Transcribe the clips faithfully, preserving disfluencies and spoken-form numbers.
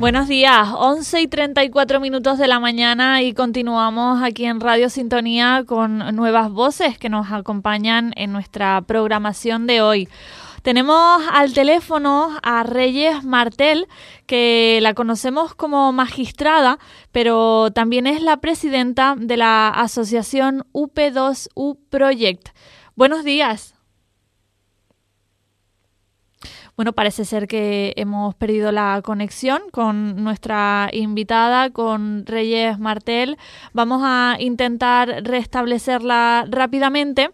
Buenos días, once y treinta y cuatro minutos de la mañana y continuamos aquí en Radio Sintonía con nuevas voces que nos acompañan en nuestra programación de hoy. Tenemos al teléfono a Reyes Martel, que la conocemos como magistrada, pero también es la presidenta de la asociación U P dos U Project. Buenos días. Bueno, parece ser que hemos perdido la conexión con nuestra invitada, con Reyes Martel. Vamos a intentar restablecerla rápidamente.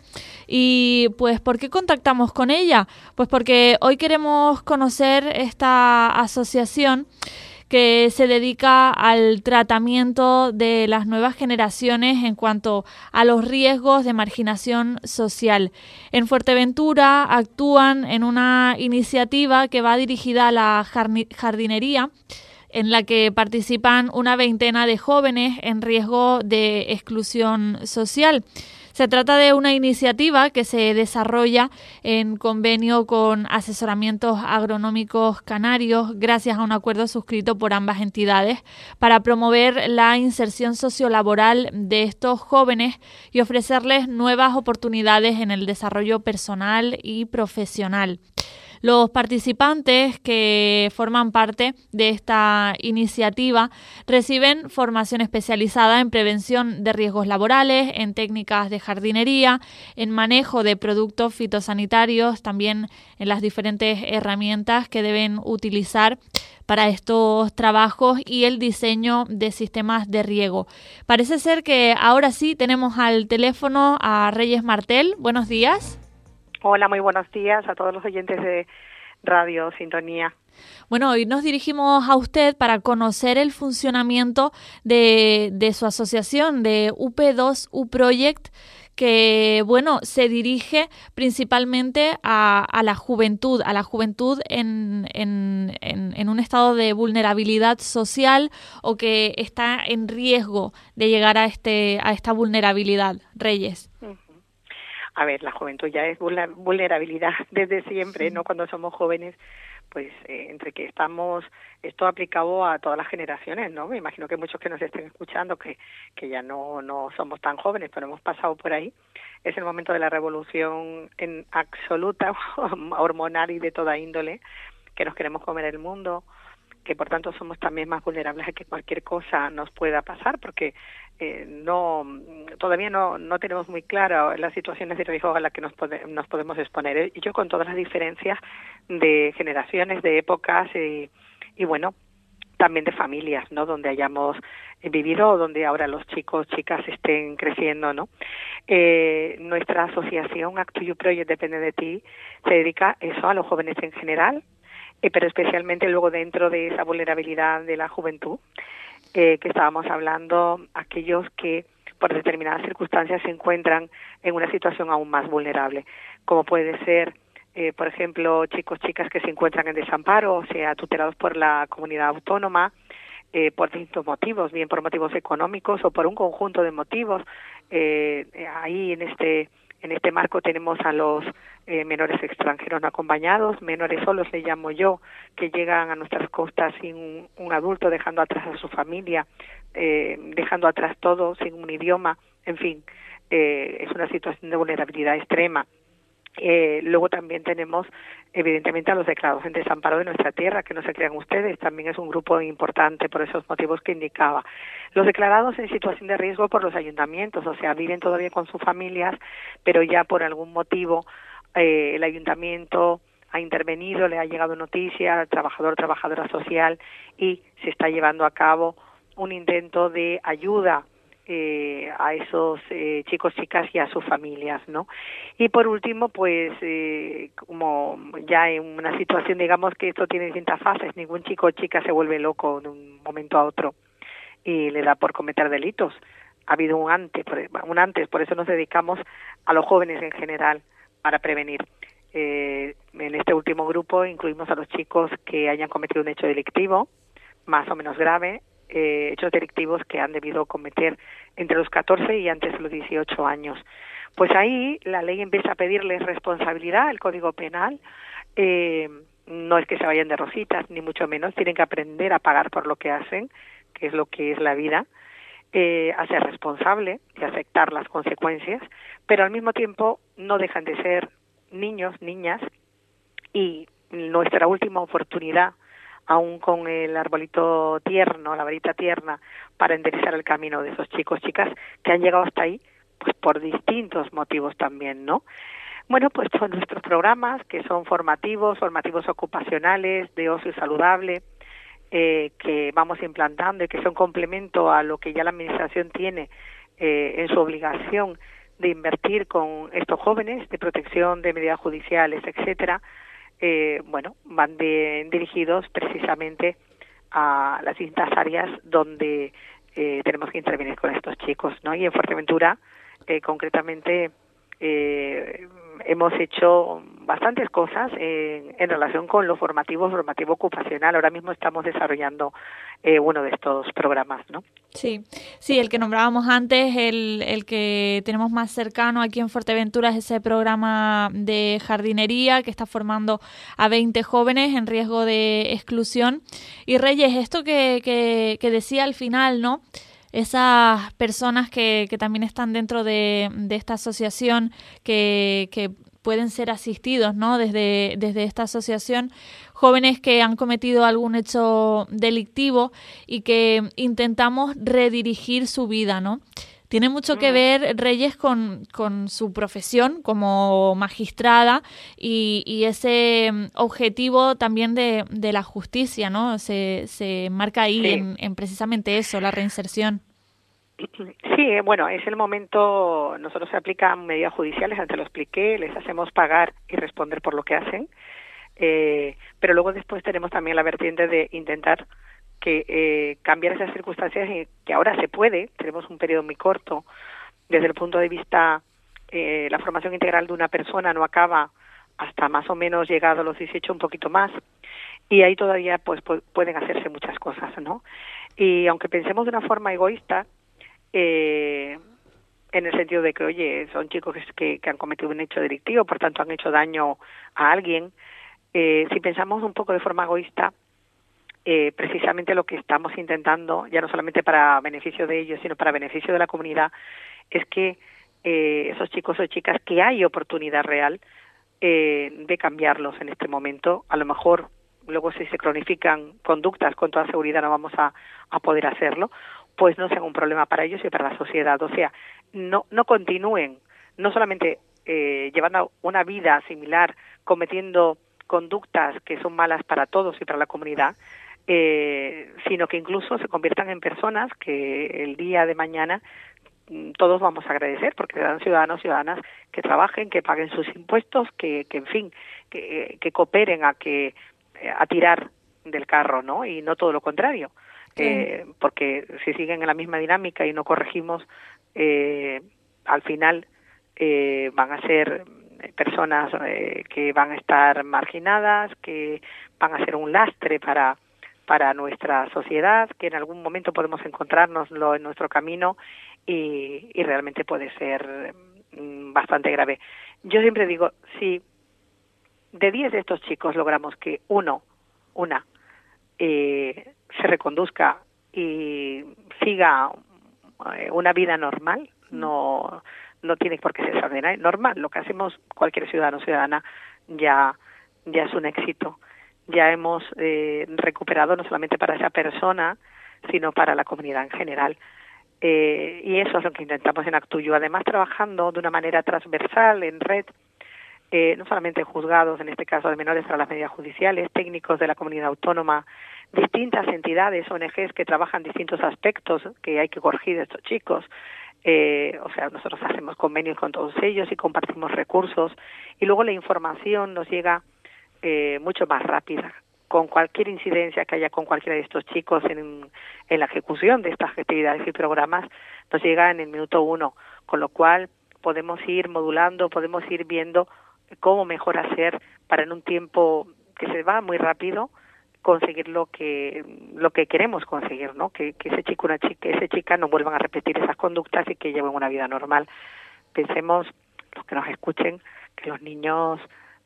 Y pues, ¿por qué contactamos con ella? Pues porque hoy queremos conocer esta asociación que se dedica al tratamiento de las nuevas generaciones en cuanto a los riesgos de marginación social. En Fuerteventura actúan en una iniciativa que va dirigida a la jardinería, en la que participan una veintena de jóvenes en riesgo de exclusión social. Se trata de una iniciativa que se desarrolla en convenio con Asesoramientos Agronómicos Canarios, gracias a un acuerdo suscrito por ambas entidades, para promover la inserción sociolaboral de estos jóvenes y ofrecerles nuevas oportunidades en el desarrollo personal y profesional. Los participantes que forman parte de esta iniciativa reciben formación especializada en prevención de riesgos laborales, en técnicas de jardinería, en manejo de productos fitosanitarios, también en las diferentes herramientas que deben utilizar para estos trabajos y el diseño de sistemas de riego. Parece ser que ahora sí tenemos al teléfono a Reyes Martel. Buenos días. Hola, muy buenos días a todos los oyentes de Radio Sintonía. Bueno, hoy nos dirigimos a usted para conocer el funcionamiento de, de su asociación, de U P dos U Project, que, bueno, se dirige principalmente a, a la juventud, a la juventud en, en, en, en un estado de vulnerabilidad social o que está en riesgo de llegar a, este, a esta vulnerabilidad. Reyes. Uh-huh. A ver, la juventud ya es vulnerabilidad desde siempre, ¿no? Cuando somos jóvenes, pues eh, entre que estamos, esto aplicado a todas las generaciones, ¿no? Me imagino que muchos que nos estén escuchando, que, que ya no, no somos tan jóvenes, pero hemos pasado por ahí. Es el momento de la revolución en absoluta, hormonal y de toda índole, que nos queremos comer el mundo, que por tanto somos también más vulnerables a que cualquier cosa nos pueda pasar, porque eh, no todavía no, no tenemos muy claro las situaciones de riesgo a las que nos, pode, nos podemos exponer. Y yo con todas las diferencias de generaciones, de épocas y, y bueno, también de familias, ¿no? Donde hayamos vivido o donde ahora los chicos, chicas estén creciendo, ¿no? Eh, nuestra asociación Act to You Project, Depende de Ti, se dedica eso a los jóvenes en general, Eh, pero especialmente luego dentro de esa vulnerabilidad de la juventud, eh, que estábamos hablando, aquellos que por determinadas circunstancias se encuentran en una situación aún más vulnerable, como puede ser, eh, por ejemplo, chicos, chicas que se encuentran en desamparo, o sea, tutelados por la comunidad autónoma, eh, por distintos motivos, bien por motivos económicos o por un conjunto de motivos. Eh, ahí en este En este marco tenemos a los eh, menores extranjeros no acompañados, menores solos le llamo yo, que llegan a nuestras costas sin un, un adulto, dejando atrás a su familia, eh, dejando atrás todo, sin un idioma, en fin, eh, es una situación de vulnerabilidad extrema. Eh, luego también tenemos evidentemente a los declarados en desamparo de nuestra tierra, que no se crean ustedes, también es un grupo importante por esos motivos que indicaba. Los declarados en situación de riesgo por los ayuntamientos, o sea, viven todavía con sus familias, pero ya por algún motivo eh, el ayuntamiento ha intervenido, le ha llegado noticia al trabajador, trabajadora social y se está llevando a cabo un intento de ayuda Eh, a esos eh, chicos, chicas y a sus familias, ¿no? Y por último, pues eh, como ya en una situación, digamos que esto tiene distintas fases, ningún chico o chica se vuelve loco de un momento a otro y le da por cometer delitos. Ha habido un antes, un antes, por eso nos dedicamos a los jóvenes en general para prevenir. Eh, en este último grupo incluimos a los chicos que hayan cometido un hecho delictivo, más o menos grave, Eh, hechos delictivos que han debido cometer entre los catorce y antes de los dieciocho años. Pues ahí la ley empieza a pedirles responsabilidad, el Código Penal, eh, no es que se vayan de rositas, ni mucho menos, tienen que aprender a pagar por lo que hacen, que es lo que es la vida, eh, a ser responsable y aceptar las consecuencias, pero al mismo tiempo no dejan de ser niños, niñas, y nuestra última oportunidad, aún con el arbolito tierno, la varita tierna, para enderezar el camino de esos chicos, chicas que han llegado hasta ahí, pues por distintos motivos también, ¿no? Bueno, pues son nuestros programas que son formativos, formativos ocupacionales, de ocio saludable, eh, que vamos implantando y que son complemento a lo que ya la Administración tiene eh, en su obligación de invertir con estos jóvenes, de protección de medidas judiciales, etcétera. Eh, bueno, van de, dirigidos precisamente a las distintas áreas donde eh, tenemos que intervenir con estos chicos, ¿no? Y en Fuerteventura, eh, concretamente, eh, hemos hecho bastantes cosas en, en relación con lo formativo, formativo ocupacional. Ahora mismo estamos desarrollando eh, uno de estos programas, ¿no? Sí, sí, el que nombrábamos antes, el, el que tenemos más cercano aquí en Fuerteventura es ese programa de jardinería que está formando a veinte jóvenes en riesgo de exclusión. Y Reyes, esto que, que, que decía al final, ¿no? Esas personas que, que también están dentro de, de esta asociación que, que pueden ser asistidos, ¿no? Desde, desde esta asociación, jóvenes que han cometido algún hecho delictivo y que intentamos redirigir su vida, ¿no? Tiene mucho que ver, Reyes, con, con su profesión como magistrada y, y ese objetivo también de, de la justicia, ¿no? Se, se marca ahí sí. en, en precisamente eso, la reinserción. Sí, bueno, es el momento, nosotros se aplican medidas judiciales, antes lo expliqué, les hacemos pagar y responder por lo que hacen, eh, pero luego después tenemos también la vertiente de intentar que eh, cambiar esas circunstancias y que ahora se puede, tenemos un periodo muy corto, desde el punto de vista, eh, la formación integral de una persona no acaba hasta más o menos llegado a los dieciocho, un poquito más, y ahí todavía pues pu- pueden hacerse muchas cosas, ¿no? Y aunque pensemos de una forma egoísta, eh, en el sentido de que, oye, son chicos que, que han cometido un hecho delictivo, por tanto han hecho daño a alguien, eh, si pensamos un poco de forma egoísta, eh, precisamente lo que estamos intentando, ya no solamente para beneficio de ellos, sino para beneficio de la comunidad, es que eh, esos chicos o chicas que hay oportunidad real eh, de cambiarlos en este momento, a lo mejor luego si se cronifican conductas, con toda seguridad no vamos a, a poder hacerlo, pues no sean un problema para ellos y para la sociedad. O sea, no, no continúen, no solamente eh, llevando una vida similar, cometiendo conductas que son malas para todos y para la comunidad, eh, sino que incluso se conviertan en personas que el día de mañana todos vamos a agradecer, porque serán ciudadanos y ciudadanas que trabajen, que paguen sus impuestos, que, que en fin, que, que cooperen a que a tirar del carro, ¿no? Y no todo lo contrario. Sí. Eh, porque si siguen en la misma dinámica y no corregimos, eh, al final eh, van a ser personas eh, que van a estar marginadas, que van a ser un lastre para para nuestra sociedad, que en algún momento podemos encontrárnoslo en nuestro camino y, y realmente puede ser mm, bastante grave. Yo siempre digo, si de diez de estos chicos logramos que uno, una, eh, se reconduzca y siga eh, una vida normal, no no tiene por qué ser extraordinario, normal, lo que hacemos cualquier ciudadano o ciudadana ya, ya es un éxito. Ya hemos eh, recuperado no solamente para esa persona, sino para la comunidad en general. Eh, y eso es lo que intentamos en Actuyo, además trabajando de una manera transversal, en red, eh, no solamente en juzgados, en este caso de menores para las medidas judiciales, técnicos de la comunidad autónoma, distintas entidades, O N Ges que trabajan distintos aspectos que hay que corregir de estos chicos. Eh, o sea, nosotros hacemos convenios con todos ellos y compartimos recursos, y luego la información nos llega Eh, mucho más rápida. Con cualquier incidencia que haya con cualquiera de estos chicos en, en la ejecución de estas actividades y programas, nos llega en el minuto uno, con lo cual podemos ir modulando, podemos ir viendo cómo mejor hacer para en un tiempo que se va muy rápido conseguir lo que lo que queremos conseguir, ¿no? Que, que ese chico, una chica, ese chica no vuelvan a repetir esas conductas y que lleven una vida normal. Pensemos, los que nos escuchen, que los niños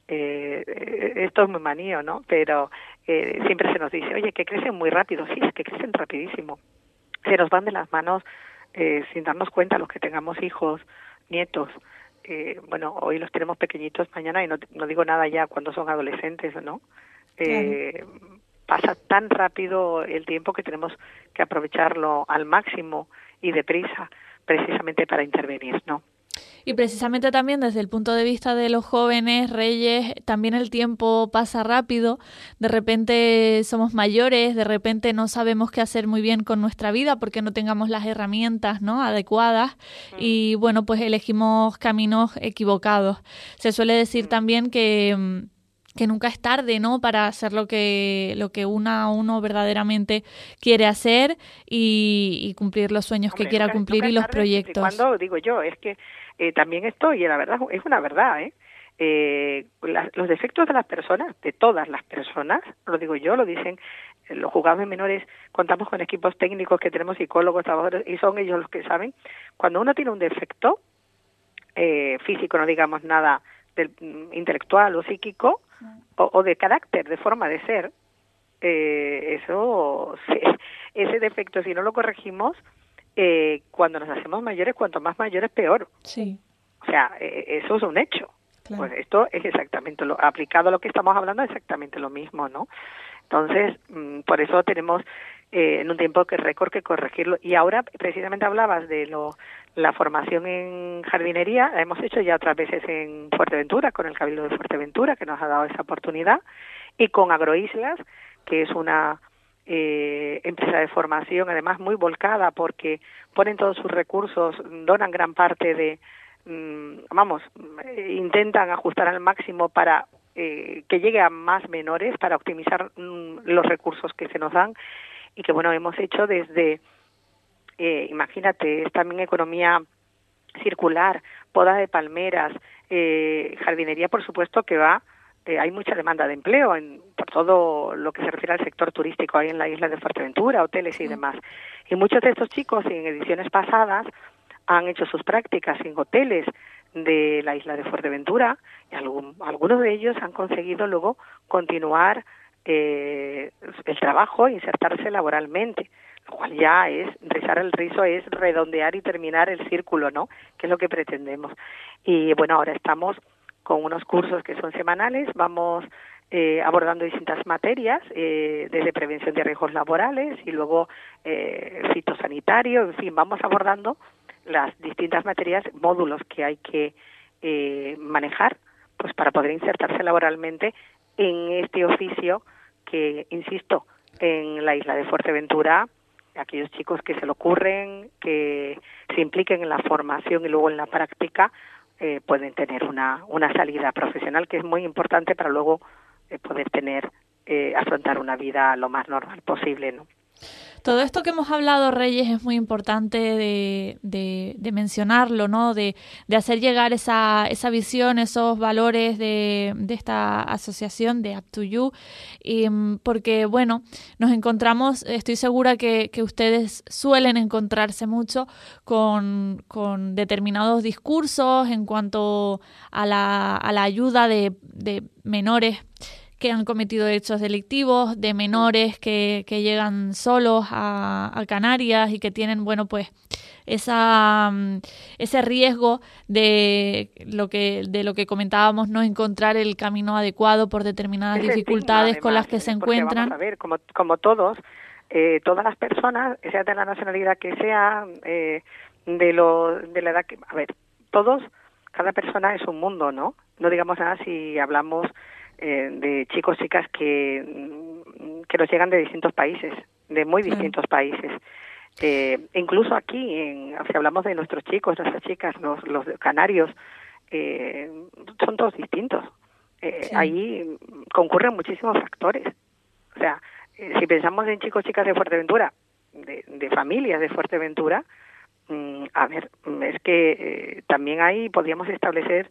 eh, esto es muy manío, ¿no? Pero eh, siempre se nos dice, oye, que crecen muy rápido. Sí, es que crecen rapidísimo. Se nos van de las manos eh, sin darnos cuenta los que tengamos hijos, nietos. Eh, bueno, hoy los tenemos pequeñitos, mañana, y no, no digo nada ya cuando son adolescentes, ¿no? Eh, claro. Pasa tan rápido el tiempo que tenemos que aprovecharlo al máximo y deprisa, precisamente para intervenir, ¿no? Y precisamente también desde el punto de vista de los jóvenes, Reyes, también el tiempo pasa rápido, de repente somos mayores, de repente no sabemos qué hacer muy bien con nuestra vida porque no tengamos las herramientas, ¿no?, adecuadas, mm. y bueno, pues elegimos caminos equivocados. Se suele decir mm. también que... que nunca es tarde, ¿no?, para hacer lo que lo que una uno verdaderamente quiere hacer y, y cumplir los sueños Hombre, que quiera nunca, cumplir nunca y los proyectos. Cuando digo yo, es que eh, también esto, y la verdad es una verdad, ¿eh? eh la, los defectos de las personas, de todas las personas, lo digo yo, lo dicen eh, los juzgados menores, contamos con equipos técnicos que tenemos psicólogos, trabajadores, y son ellos los que saben. Cuando uno tiene un defecto eh, físico, no digamos nada del intelectual o psíquico, o, o de carácter, de forma de ser, eh, eso, sí, ese defecto, si no lo corregimos, eh, cuando nos hacemos mayores, cuanto más mayores, peor. Sí. O sea, eh, eso es un hecho. Claro. Pues esto es exactamente lo, aplicado a lo que estamos hablando, exactamente lo mismo, ¿no? Entonces, mmm, por eso tenemos eh, en un tiempo que récord que corregirlo. Y ahora, precisamente hablabas de lo la formación en jardinería, la hemos hecho ya otras veces en Fuerteventura, con el Cabildo de Fuerteventura, que nos ha dado esa oportunidad, y con Agroislas, que es una eh, empresa de formación, además muy volcada, porque ponen todos sus recursos, donan gran parte de, mmm, vamos, intentan ajustar al máximo para eh, que llegue a más menores, para optimizar mmm, los recursos que se nos dan, y que, bueno, hemos hecho desde... Eh, imagínate, es también economía circular, poda de palmeras, eh, jardinería, por supuesto que va, eh, hay mucha demanda de empleo en, por todo lo que se refiere al sector turístico ahí en la isla de Fuerteventura, hoteles y demás. Y muchos de estos chicos en ediciones pasadas han hecho sus prácticas en hoteles de la isla de Fuerteventura y algún, algunos de ellos han conseguido luego continuar eh, el trabajo e insertarse laboralmente, lo cual ya es, rizar el rizo es redondear y terminar el círculo, ¿no?, que es lo que pretendemos. Y bueno, ahora estamos con unos cursos que son semanales, vamos eh, abordando distintas materias, eh, desde prevención de riesgos laborales y luego eh, fitosanitario, en fin, vamos abordando las distintas materias, módulos que hay que eh, manejar, pues para poder insertarse laboralmente en este oficio que, insisto, en la isla de Fuerteventura, aquellos chicos que se le ocurren, que se impliquen en la formación y luego en la práctica, eh, pueden tener una, una salida profesional que es muy importante para luego eh, poder tener, eh, afrontar una vida lo más normal posible, ¿no? Todo esto que hemos hablado, Reyes, es muy importante de, de, de mencionarlo, ¿no? De, de hacer llegar esa, esa visión, esos valores de, de esta asociación de Up to You, y, porque, bueno, nos encontramos, estoy segura que, que ustedes suelen encontrarse mucho con, con determinados discursos en cuanto a la, a la ayuda de, de menores que han cometido hechos delictivos, de menores que, que llegan solos a, a Canarias y que tienen, bueno, pues esa ese riesgo de lo que de lo que comentábamos, no encontrar el camino adecuado por determinadas Ese dificultades estigma, con las que además, se porque encuentran. Vamos a ver, como, como todos, eh, todas las personas, sea de la nacionalidad que sea, eh, de lo de la edad que, a ver, todos, cada persona es un mundo, ¿no? No digamos nada si hablamos Eh, de chicos, chicas que, que nos llegan de distintos países, de muy distintos sí. países. Eh, incluso aquí, en, si hablamos de nuestros chicos, nuestras chicas, los, los canarios, eh, son todos distintos. Eh, sí. Ahí concurren muchísimos factores. O sea, eh, si pensamos en chicos, chicas de Fuerteventura, de, de familias de Fuerteventura, mmm, a ver, es que eh, también ahí podríamos establecer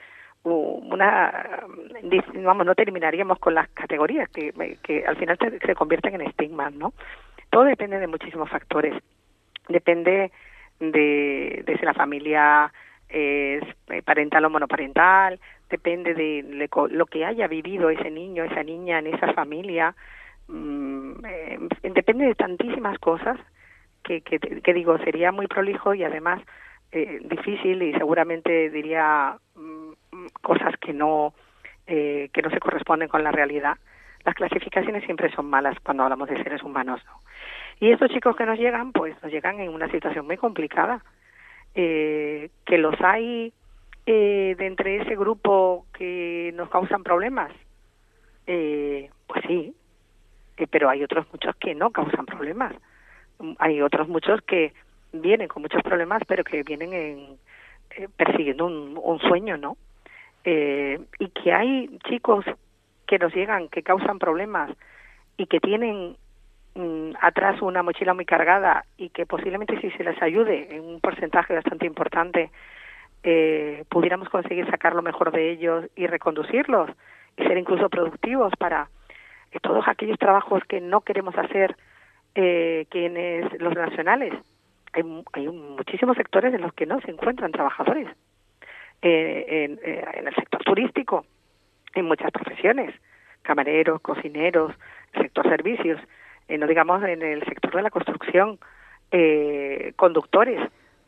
una, vamos, no terminaríamos con las categorías que, que al final se, se convierten en estigmas, ¿no? Todo depende de muchísimos factores. Depende de, de si la familia es parental o monoparental, depende de lo que haya vivido ese niño, esa niña en esa familia, mmm, eh, depende de tantísimas cosas que, que, que digo, sería muy prolijo y además eh, difícil y seguramente diría mmm, cosas que no, eh, que no se corresponden con la realidad. Las clasificaciones siempre son malas cuando hablamos de seres humanos, ¿no? Y estos chicos que nos llegan, pues nos llegan en una situación muy complicada, eh, que los hay eh, de entre ese grupo que nos causan problemas, eh, pues sí, eh, pero hay otros muchos que no causan problemas. Hay otros muchos que vienen con muchos problemas, pero que vienen en, eh, persiguiendo un, un sueño, ¿no? Eh, y que hay chicos que nos llegan, que causan problemas y que tienen mm, atrás una mochila muy cargada y que posiblemente si se les ayude en un porcentaje bastante importante eh, pudiéramos conseguir sacar lo mejor de ellos y reconducirlos y ser incluso productivos para eh, todos aquellos trabajos que no queremos hacer eh, quienes los nacionales. Hay, hay muchísimos sectores en los que no se encuentran trabajadores. Eh, en, eh, en el sector turístico, en muchas profesiones, camareros, cocineros, el sector servicios, eh, no digamos en el sector de la construcción, eh, conductores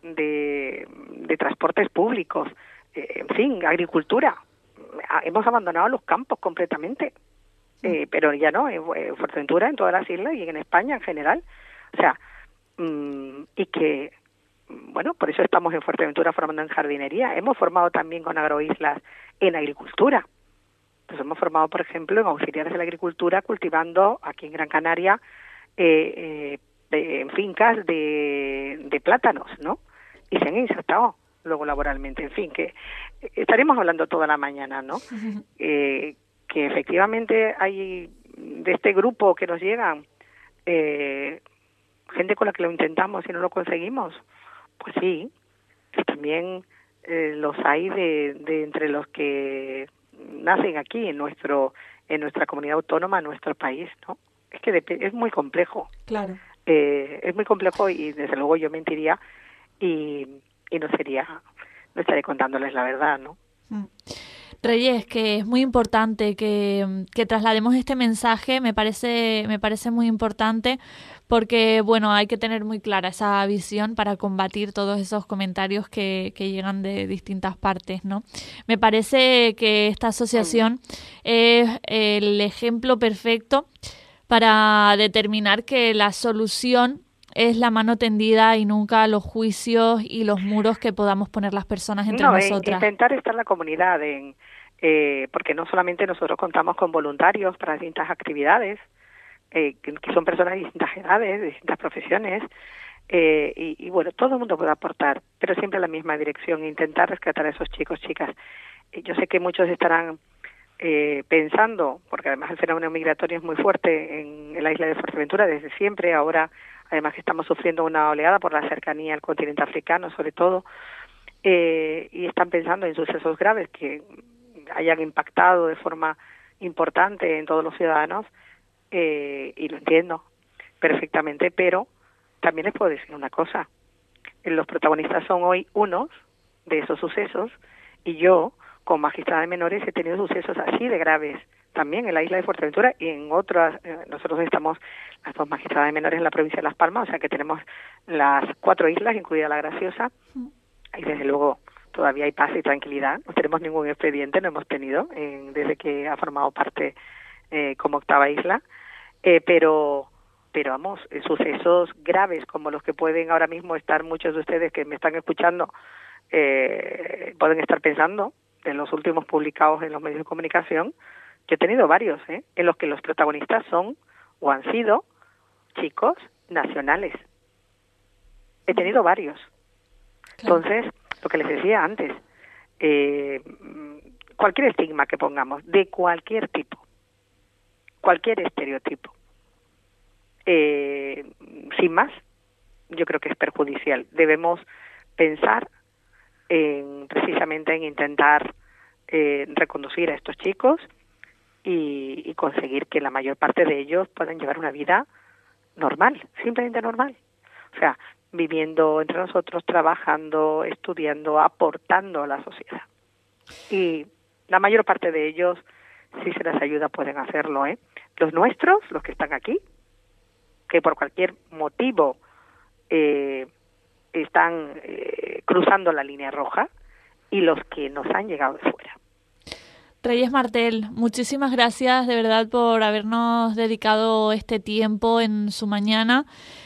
de, de transportes públicos, eh, en fin, agricultura. Hemos abandonado los campos completamente, eh, pero ya no, en Fuerteventura, en todas las islas y en España en general. O sea, mmm, y que, bueno, por eso estamos en Fuerteventura formando en jardinería. Hemos formado también con Agroislas en agricultura. Pues hemos formado, por ejemplo, en auxiliares de la agricultura, cultivando aquí en Gran Canaria, eh, eh, de, en fincas de, de plátanos, ¿no? Y se han insertado luego laboralmente. En fin, que estaremos hablando toda la mañana, ¿no? Eh, que efectivamente hay de este grupo que nos llegan eh, gente con la que lo intentamos y no lo conseguimos. Pues sí, que también eh, los hay de, de entre los que nacen aquí en nuestro en nuestra comunidad autónoma, en nuestro país, ¿no? Es que es muy complejo. Claro. Eh, es muy complejo y desde luego yo mentiría y, y no sería, no estaré contándoles la verdad, ¿no? Mm. Reyes, que es muy importante que, que traslademos este mensaje, me parece, me parece muy importante porque, bueno, hay que tener muy clara esa visión para combatir todos esos comentarios que, que llegan de distintas partes, ¿no? Me parece que esta asociación es el ejemplo perfecto para determinar que la solución es la mano tendida y nunca los juicios y los muros que podamos poner las personas entre no, nosotras. Intentar estar en la comunidad, en, eh, porque no solamente nosotros contamos con voluntarios para distintas actividades, eh, que, que son personas de distintas edades, de distintas profesiones, eh, y, y bueno, todo el mundo puede aportar, pero siempre en la misma dirección, intentar rescatar a esos chicos, chicas. Eh, yo sé que muchos estarán eh, pensando, porque además el fenómeno migratorio es muy fuerte en, en la isla de Fuerteventura desde siempre, ahora además que estamos sufriendo una oleada por la cercanía al continente africano, sobre todo, eh, y están pensando en sucesos graves que hayan impactado de forma importante en todos los ciudadanos, eh, y lo entiendo perfectamente, pero también les puedo decir una cosa. Los protagonistas son hoy unos de esos sucesos, y yo, como magistrada de menores, he tenido sucesos así de graves también en la isla de Fuerteventura y en otras. Eh, nosotros estamos las dos magistradas de menores en la provincia de Las Palmas, o sea que tenemos las cuatro islas, incluida La Graciosa, y desde luego todavía hay paz y tranquilidad. No tenemos ningún expediente, no hemos tenido eh, desde que ha formado parte eh, como octava isla, eh, pero pero vamos, eh, sucesos graves como los que pueden ahora mismo estar muchos de ustedes que me están escuchando, eh, pueden estar pensando en los últimos publicados en los medios de comunicación. Yo he tenido varios, ¿eh? en los que los protagonistas son o han sido chicos nacionales. He tenido varios. Claro. Entonces, lo que les decía antes, eh, cualquier estigma que pongamos, de cualquier tipo, cualquier estereotipo, eh, sin más, yo creo que es perjudicial. Debemos pensar en, precisamente en intentar eh, reconducir a estos chicos y, y conseguir que la mayor parte de ellos puedan llevar una vida normal, simplemente normal. O sea, viviendo entre nosotros, trabajando, estudiando, aportando a la sociedad. Y, la mayor parte de ellos, si se les ayuda, pueden hacerlo, ¿eh? Los nuestros, los que están aquí, que por cualquier motivo eh, están eh, cruzando la línea roja, y los que nos han llegado de fuera. Reyes Martel, muchísimas gracias de verdad por habernos dedicado este tiempo en su mañana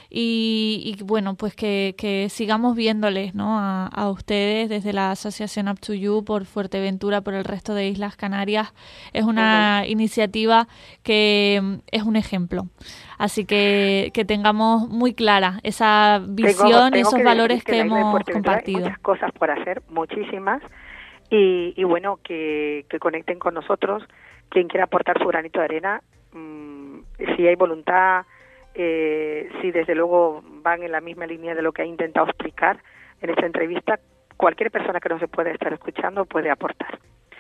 y, y bueno, pues que, que sigamos viéndoles, ¿no? a, a ustedes desde la Asociación Up to You por Fuerteventura, por el resto de Islas Canarias. Es una uh-huh. iniciativa que es un ejemplo. Así que que tengamos muy clara esa visión, tengo, tengo esos que valores que, que hemos compartido. Hay muchas cosas por hacer, muchísimas. Y, y bueno, que, que conecten con nosotros, quien quiera aportar su granito de arena, mmm, si hay voluntad, eh, si desde luego van en la misma línea de lo que ha intentado explicar en esta entrevista, cualquier persona que nos pueda estar escuchando puede aportar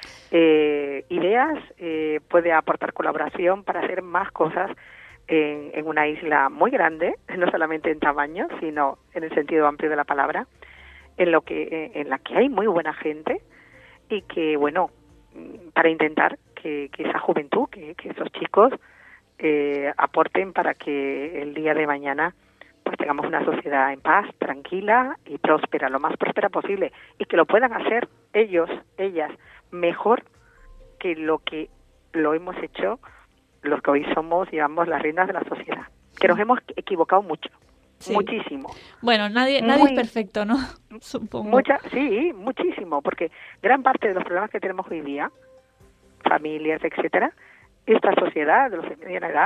eh, ideas, eh, puede aportar colaboración para hacer más cosas en, en una isla muy grande, no solamente en tamaño, sino en el sentido amplio de la palabra, en lo que en la que hay muy buena gente, y que, bueno, para intentar que, que esa juventud, que, que esos chicos eh, aporten para que el día de mañana pues tengamos una sociedad en paz, tranquila y próspera, lo más próspera posible, y que lo puedan hacer ellos, ellas, mejor que lo que lo hemos hecho los que hoy somos, llevamos las riendas de la sociedad, que nos hemos equivocado mucho. Sí. Muchísimo. Bueno, nadie nadie Muy, es perfecto, ¿no? Supongo. Mucha, sí, muchísimo, porque gran parte de los problemas que tenemos hoy día, familias, etcétera, esta sociedad de los de mediana edad,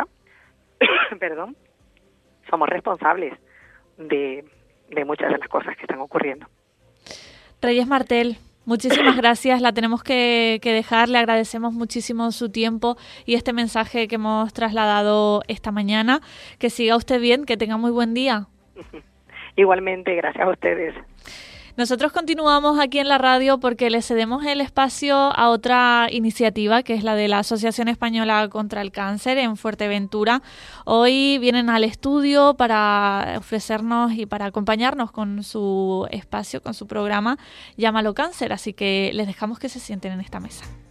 perdón, somos responsables de, de muchas de las cosas que están ocurriendo. Reyes Martel, muchísimas gracias, la tenemos que, que dejar, le agradecemos muchísimo su tiempo y este mensaje que hemos trasladado esta mañana. Que siga usted bien, que tenga muy buen día. Igualmente, gracias a ustedes. Nosotros continuamos aquí en la radio porque le cedemos el espacio a otra iniciativa que es la de la Asociación Española contra el Cáncer en Fuerteventura. Hoy vienen al estudio para ofrecernos y para acompañarnos con su espacio, con su programa Llámalo Cáncer, así que les dejamos que se sienten en esta mesa.